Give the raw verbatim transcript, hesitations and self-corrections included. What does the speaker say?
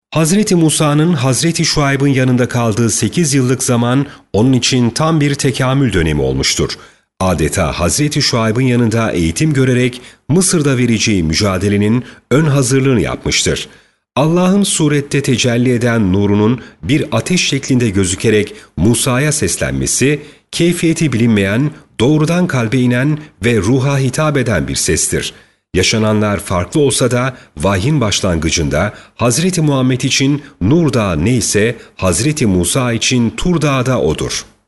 Hazreti Musa'nın Hazreti Şuayb'ın yanında kaldığı sekiz yıllık zaman onun için tam bir tekamül dönemi olmuştur. Adeta Hazreti Şuayb'ın yanında eğitim görerek Mısır'da vereceği mücadelenin ön hazırlığını yapmıştır. Allah'ın surette tecelli eden nurunun bir ateş şeklinde gözükerek Musa'ya seslenmesi, keyfiyeti bilinmeyen, doğrudan kalbe inen ve ruha hitap eden bir sestir. Yaşananlar farklı olsa da vahyin başlangıcında Hazreti Muhammed için Nur Dağı neyse Hazreti Musa için Tur Dağı da odur.